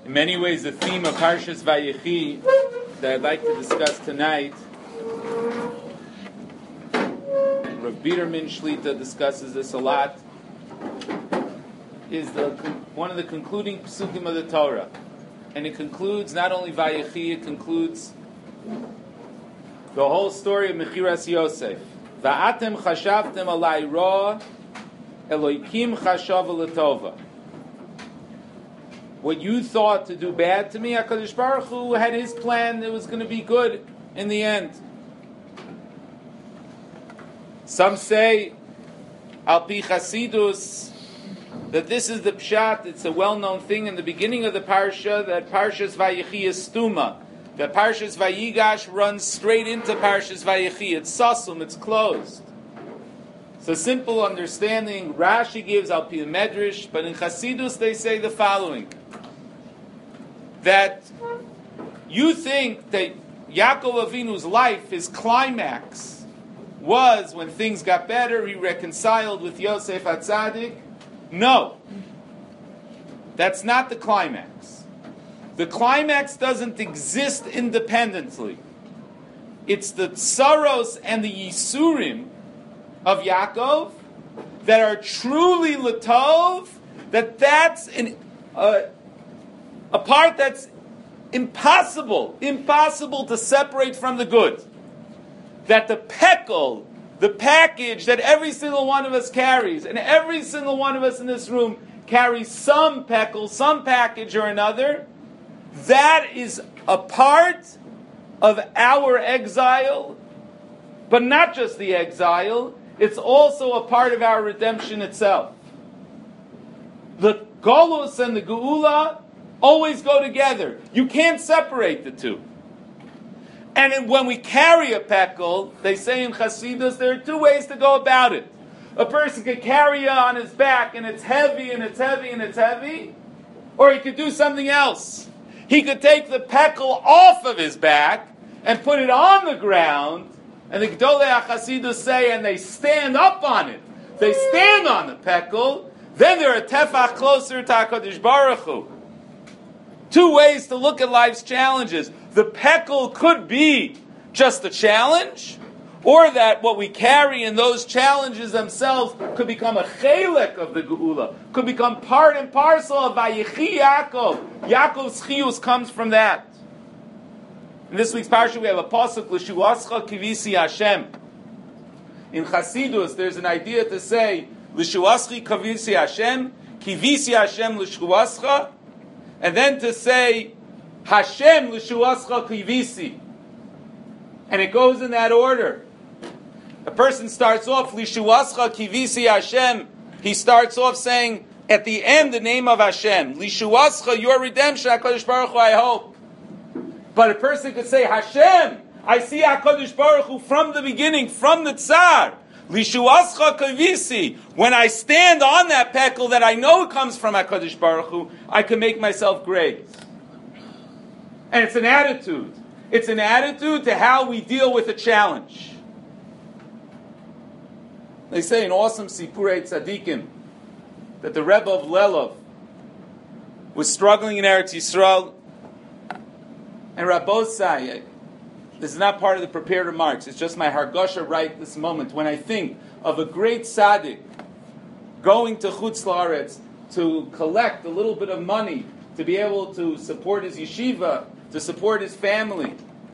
In many ways, the theme of Parshas Vayechi that I'd like to discuss tonight, Rav Biderman Shlita discusses this a lot, is one of the concluding psukim of the Torah. And it concludes not only Vayechi, it concludes the whole story of Mechiras Yosef. Va'atem chashavtem alai ra, Eloikim chashav l'tova. What you thought to do bad to me, HaKadosh Baruch Hu had His plan. It was going to be good in the end. Some say, Al Pi Chasidus, that this is the pshat. It's a well-known thing in the beginning of the parsha that Parshas Vayechi is stuma. That Parshas Vayigash runs straight into Parshas Vayechi. It's sasum. It's closed. So simple understanding. Rashi gives Al Pi Medrash, but in Chasidus they say the following: that you think that Yaakov Avinu's life, his climax, was when things got better, he reconciled with Yosef HaTzadik. No. That's not the climax. The climax doesn't exist independently. It's the tsaros and the yisurim of Yaakov that are truly latov, that's a part that's impossible to separate from the good. That the pekel, the package that every single one of us carries, and every single one of us in this room carries some pekel, some package or another, that is a part of our exile, but not just the exile, it's also a part of our redemption itself. The Golus and the Geula always go together. You can't separate the two. And when we carry a pekel, they say in Chasidus, there are two ways to go about it. A person could carry it on his back, and it's heavy, and it's heavy, and it's heavy, or he could do something else. He could take the pekel off of his back and put it on the ground, and the Gdolei HaChasidus say, and they stand up on it. They stand on the pekel, then they're a tefach closer to HaKadosh Baruch Hu. Two ways to look at life's challenges. The pekel could be just a challenge, or that what we carry in those challenges themselves could become a chelek of the Geula, could become part and parcel of Vayechi Yaakov. Yaakov's chiyus comes from that. In this week's parsha we have a pasuk, L'shuascha kivisi Hashem. In Chasidus there's an idea to say, L'shuaschi kivisi Hashem, kivisi Hashem l'shuascha, and then to say, Hashem l'shuascha kivisi. And it goes in that order. A person starts off, L'shuascha kivisi Hashem. He starts off saying, at the end, the name of Hashem. L'shuascha, your redemption, HaKadosh Baruch Hu, I hope. But a person could say, Hashem, I see HaKadosh Baruch Hu from the beginning, from the Tsar. L'shuascha kivisi. When I stand on that pekel that I know it comes from HaKadosh Baruch Hu, I can make myself great. And it's an attitude. It's an attitude to how we deal with a challenge. They say in awesome Sipurei Tzadikim that the Rebbe of Lelov was struggling in Eretz Yisrael, and Rabbosai, this is not part of the prepared remarks, it's just my hargasha right this moment, when I think of a great tzaddik going to Chutz La'aretz to collect a little bit of money to be able to support his yeshiva, to support his family.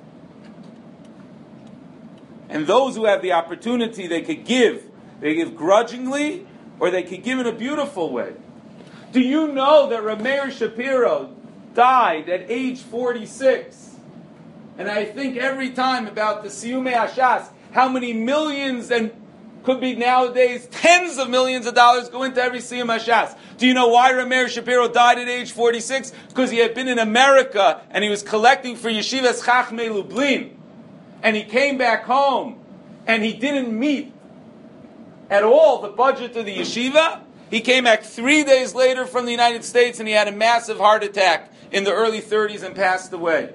And those who have the opportunity, they could give. They give grudgingly, or they could give in a beautiful way. Do you know that Rameir Shapiro died at age 46? And I think every time about the Siyumei Hashas, how many millions, and could be nowadays tens of millions of dollars go into every Siyum Hashas. Do you know why Rameir Shapiro died at age 46? Because he had been in America and he was collecting for Yeshivas Chachmei Lublin. And he came back home and he didn't meet at all the budget of the yeshiva. He came back 3 days later from the United States and he had a massive heart attack in the early 30s and passed away.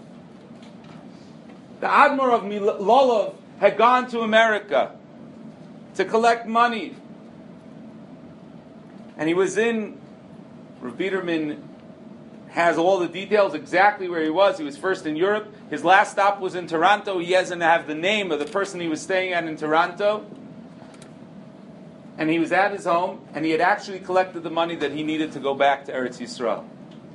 The Admor of Lolov had gone to America to collect money. And he was in Rav Biderman has all the details, exactly where he was. He was first in Europe. His last stop was in Toronto. He doesn't have the name of the person he was staying at in Toronto. And he was at his home, and he had actually collected the money that he needed to go back to Eretz Yisrael.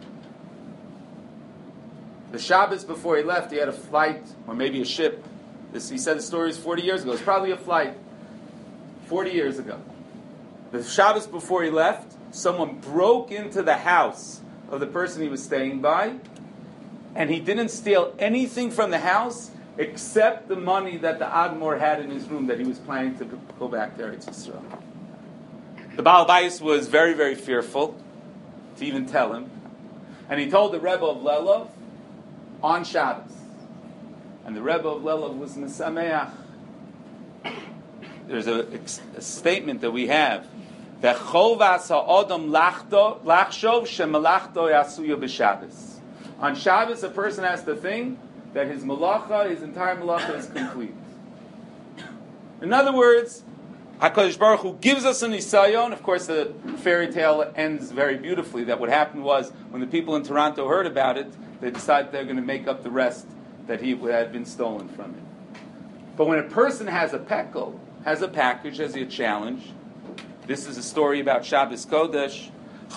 The Shabbos before he left, he had a flight, or maybe a ship. He said the story was 40 years ago. It's probably a flight 40 years ago. The Shabbos before he left, someone broke into the house of the person he was staying by, and he didn't steal anything from the house except the money that the Admor had in his room that he was planning to go back to Eretz Yisrael. The Baal Bayis was very, very fearful to even tell him, and he told the Rebbe of Lelov on Shabbos. And the Rebbe of Lelov was Mesameach. There's a statement that we have that Chovas ha'odam lachshov shemalachto yasuya b'Shabbos. On Shabbos, a person has to think that his malacha, his entire malacha, is complete. In other words, HaKadosh Baruch Hu gives us an nisayon. Of course, the fairy tale ends very beautifully. That what happened was, when the people in Toronto heard about it, they decided they're going to make up the rest that had been stolen from him. But when a person has a pekel, has a package, has a challenge, this is a story about Shabbos Kodesh.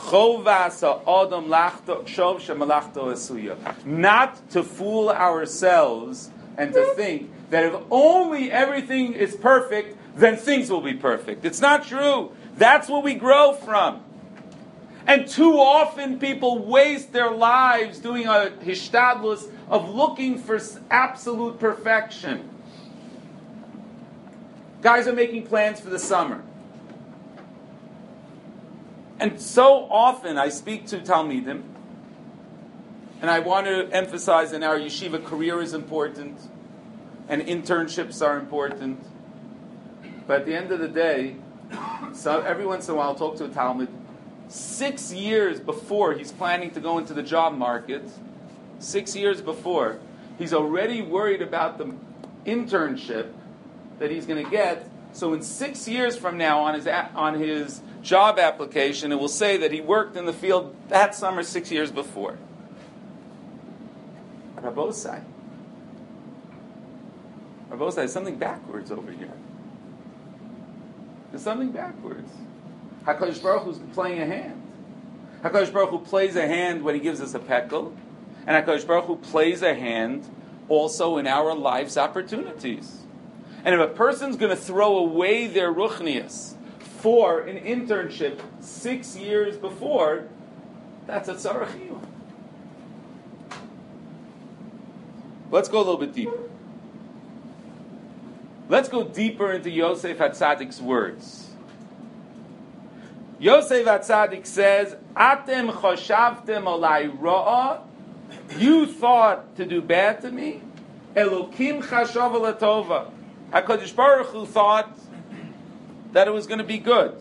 Not to fool ourselves and to think that if only everything is perfect, then things will be perfect. It's not true. That's what we grow from. And too often people waste their lives doing a hishtadlus of looking for absolute perfection. Guys are making plans for the summer. And so often I speak to Talmidim, and I want to emphasize in our yeshiva, career is important, and internships are important. But at the end of the day, so every once in a while I'll talk to a Talmud, 6 years before he's planning to go into the job market, 6 years before, he's already worried about the internship that he's going to get. So in 6 years from now, on his job application, it will say that he worked in the field that summer 6 years before. Rabosai, there's something backwards over here. There's something backwards. HaKadosh Baruch Hu's playing a hand. HaKadosh Baruch Hu plays a hand when he gives us a pekel, and HaKadosh Baruch Hu plays a hand also in our life's opportunities. And if a person's going to throw away their ruchnias for an internship 6 years before, that's a tzarachiyah. Let's go a little bit deeper. Let's go deeper into Yosef HaTzadik's words. Yosef HaTzadik says, Atem choshavtem olai ra'a. You thought to do bad to me. Elokim chashav latova. HaKadosh Baruch Hu thought that it was going to be good.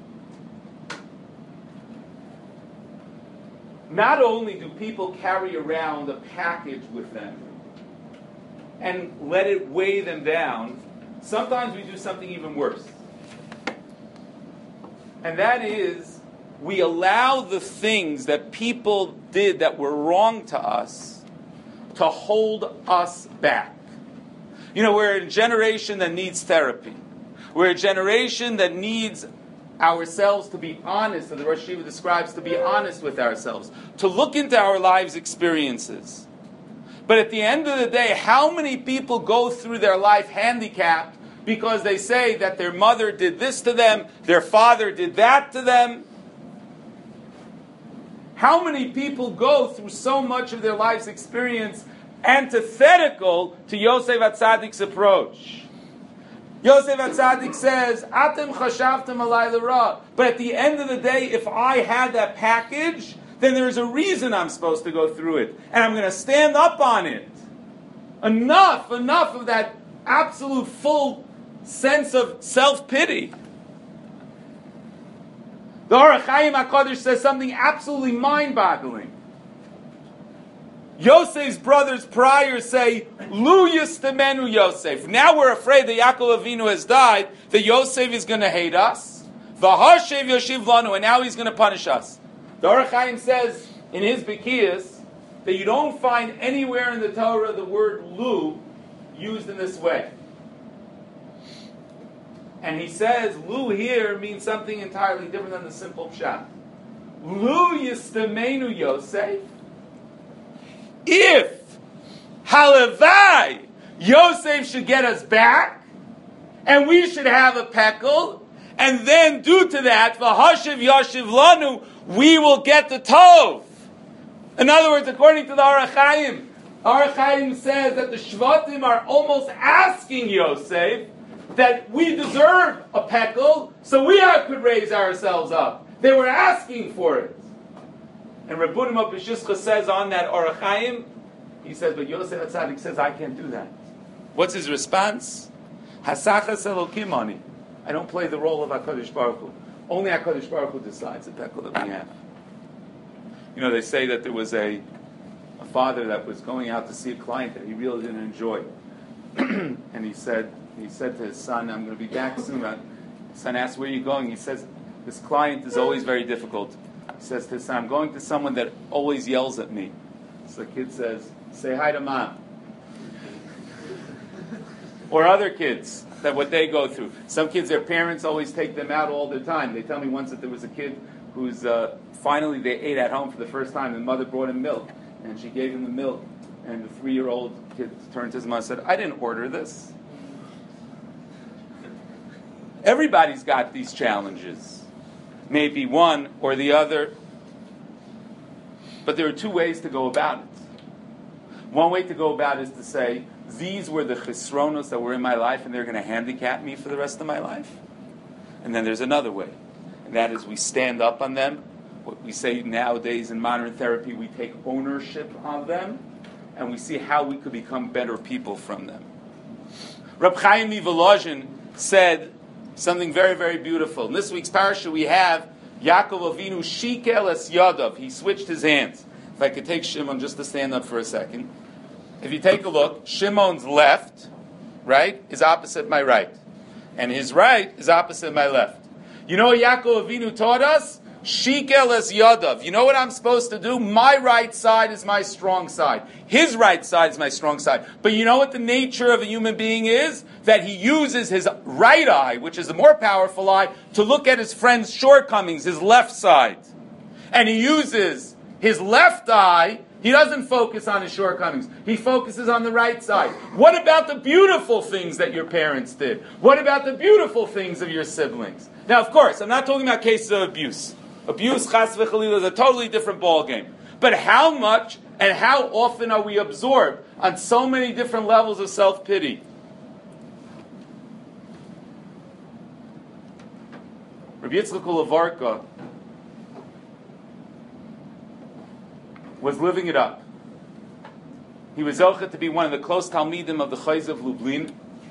Not only do people carry around a package with them and let it weigh them down, sometimes we do something even worse. And that is, we allow the things that people did that were wrong to us to hold us back. You know, we're a generation that needs therapy. We're a generation that needs ourselves to be honest, and the Rosh Hashiva describes to be honest with ourselves, to look into our lives' experiences. But at the end of the day, how many people go through their life handicapped because they say that their mother did this to them, their father did that to them? How many people go through so much of their life's experience antithetical to Yosef HaTzadik's approach? Yosef HaTzadik says, Atem chashavtem alai l'ra. But at the end of the day, if I had that package, then there's a reason I'm supposed to go through it. And I'm going to stand up on it. Enough of that absolute full sense of self-pity. The Or HaChaim HaKadosh says something absolutely mind-boggling. Yosef's brothers prior say, Lu yistamenu Yosef. Now we're afraid that Yaakov Avinu has died, that Yosef is going to hate us. V'hashev yoshiv lanu, and now he's going to punish us. The Or HaChaim says, in his Bikiyas that you don't find anywhere in the Torah the word lu used in this way. And he says lu here means something entirely different than the simple pshat. Lu yistamenu Yosef. If halavai Yosef should get us back, and we should have a pekel, and then due to that, v'hashiv yashiv lanu, we will get the tov. In other words, according to the Orach Chaim says that the Shvatim are almost asking Yosef that we deserve a pekel, so we could raise ourselves up. They were asking for it. And Rabbunim B'Shishcha says on that Orach Chaim, he says, but Yosef HaTzadik says, I can't do that. What's his response? Hasachas Elokim ani. I don't play the role of HaKadosh Baruch Hu. Only HaKadosh Baruch Hu decides the pekel that we have. You know, they say that there was a father that was going out to see a client that he really didn't enjoy. And he said to his son, I'm going to be back soon. His son asked, where are you going? He says, this client is always very difficult. He says to his son, I'm going to someone that always yells at me. So the kid says, say hi to mom. Or other kids, that what they go through. Some kids, their parents always take them out all the time. They tell me once that there was a kid who's finally they ate at home for the first time, and mother brought him milk, and she gave him the milk, and the 3-year-old kid turned to his mother and said, I didn't order this. Everybody's got these challenges. Maybe one or the other. But there are 2 ways to go about it. One way to go about it is to say, these were the chisronos that were in my life, and they're going to handicap me for the rest of my life. And then there's another way, and that is we stand up on them. What we say nowadays in modern therapy, we take ownership of them, and we see how we could become better people from them. Reb Chaim Volozhin said something very, very beautiful. In this week's parasha, we have Yaakov Avinu shikel es yadav. He switched his hands. If I could take Shimon just to stand up for a second. If you take a look, Shimon's left, right, is opposite my right. And his right is opposite my left. You know what Yaakov Avinu taught us? Shikel es yadav. You know what I'm supposed to do? My right side is my strong side. His right side is my strong side. But you know what the nature of a human being is? That he uses his right eye, which is the more powerful eye, to look at his friend's shortcomings, his left side. And he uses his left eye. He doesn't focus on his shortcomings. He focuses on the right side. What about the beautiful things that your parents did? What about the beautiful things of your siblings? Now, of course, I'm not talking about cases of abuse. Abuse, chas v'chalila, is a totally different ballgame. But how much and how often are we absorbed on so many different levels of self-pity? Rabbi Yitzchak Ulavarka was living it up. He was zocheh to be one of the close talmidim of the Chayz of Lublin.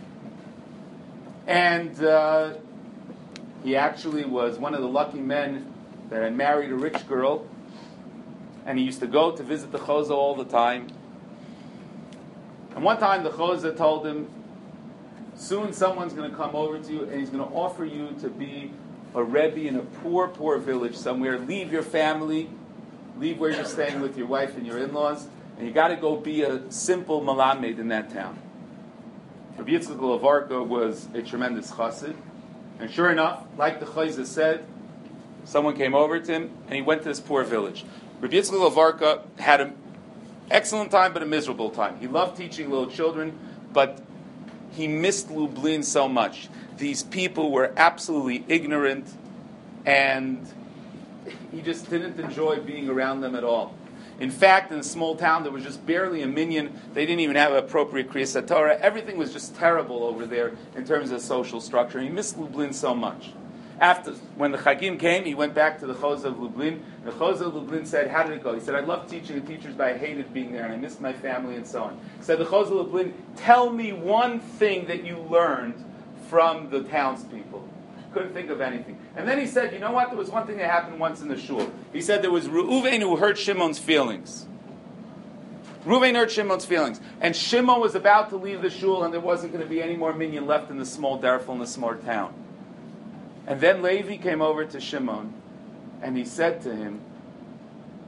And he actually was one of the lucky men that had married a rich girl. And he used to go to visit the Chozeh all the time. And one time the Chozeh told him, soon someone's going to come over to you and he's going to offer you to be a Rebbe in a poor, poor village somewhere. Leave your family. Leave where you're staying with your wife and your in-laws, and you got to go be a simple malamed in that town. Rabbi Yitzchak Ulavarka was a tremendous chassid, and sure enough, like the Chayzah said, someone came over to him, and he went to this poor village. Rabbi Yitzchak Ulavarka had an excellent time, but a miserable time. He loved teaching little children, but he missed Lublin so much. These people were absolutely ignorant, and he just didn't enjoy being around them at all. In fact, in a small town, there was just barely a minyan. They didn't even have appropriate Kriyas Torah. Everything was just terrible over there in terms of social structure. He missed Lublin so much. After, when the Chagim came, he went back to the Chozeh of Lublin. The Chozeh of Lublin said, how did it go? He said, I loved teaching the teachers, but I hated being there, and I missed my family and so on. He said, the Chozeh of Lublin, tell me one thing that you learned from the townspeople. Couldn't think of anything. And then he said, you know what? There was one thing that happened once in the shul. He said there was Reuven who hurt Shimon's feelings. Reuven hurt Shimon's feelings. And Shimon was about to leave the shul and there wasn't going to be any more minyan left in the small derfel in the small town. And then Levi came over to Shimon and he said to him,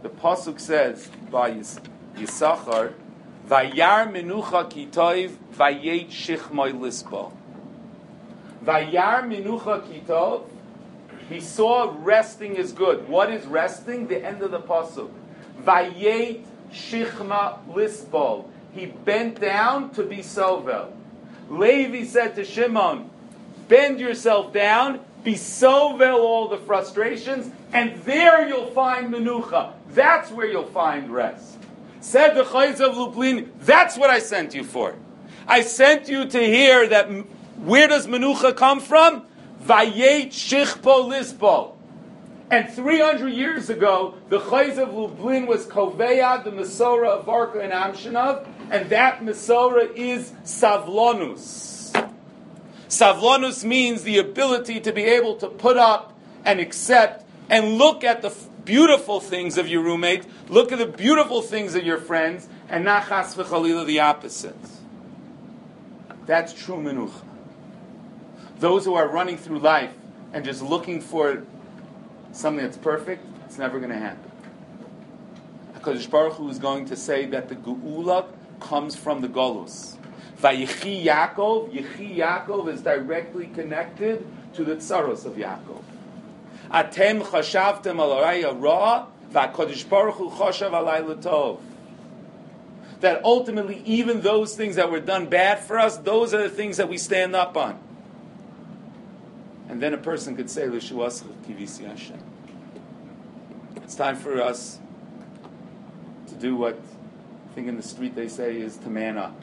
the pasuk says by Yisachar, Vayar menucha kitov vayet shichmoi lisbo. Vayar menucha kitov. He saw resting is good. What is resting? The end of the pasuk. Vayet shichma lisbo. He bent down to be sovel. Levi said to Shimon, bend yourself down, be sovel all the frustrations, and there you'll find menucha. That's where you'll find rest. Said the Chayz of Lublin, that's what I sent you for. I sent you to hear that, where does menucha come from? Vayet shichpo lispo. And 300 years ago, the Chayz of Lublin was Koveya, the Mesorah of Varka and Amshinov, and that Mesorah is Savlonus. Savlonus means the ability to be able to put up and accept and look at the beautiful things of your roommate, look at the beautiful things of your friends, and not chas v'chalila the opposites. That's true menucha. Those who are running through life and just looking for something that's perfect, it's never going to happen. HaKadosh Baruch Hu is going to say that the Geula comes from the Golus. Vayichi Yaakov, Yichi Yaakov is directly connected to the Tzaros of Yaakov. Atem chashavtem al araya ra, v'HaKadosh Baruch Hu chashav alay l'tov. That ultimately, even those things that were done bad for us, those are the things that we stand up on. And then a person could say, L'shuas kivisi Hashem. It's time for us to do what I think in the street they say is to man up.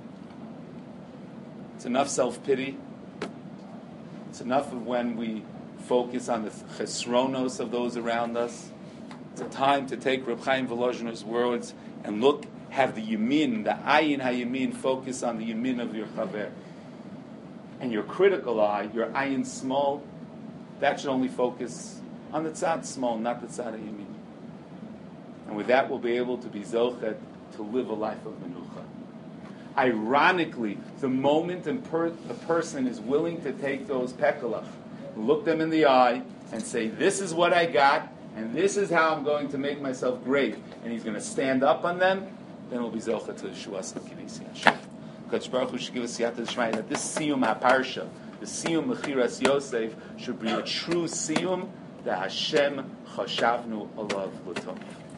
It's enough self-pity. It's enough of when we focus on the chesronos of those around us. It's a time to take Reb Chaim Volozhiner's words and look, have the yamin, the ayin hayamin, focus on the yamin of your chaver. And your critical eye, your ayin small, that should only focus on the tzad small, not the tzad yamin. And with that, we'll be able to be zochet to live a life of menucha. Ironically, the moment a person is willing to take those pekalach, look them in the eye, and say, this is what I got, and this is how I'm going to make myself great, and he's going to stand up on them, then we'll be zochet to the shuas kivisi Hashem. Kadosh Baruch Hu should give us siyata d'shmaya that this siyum haparsha, the siyum mechiras Yosef, should be a true siyum that Hashem chashavnu alav l'tov.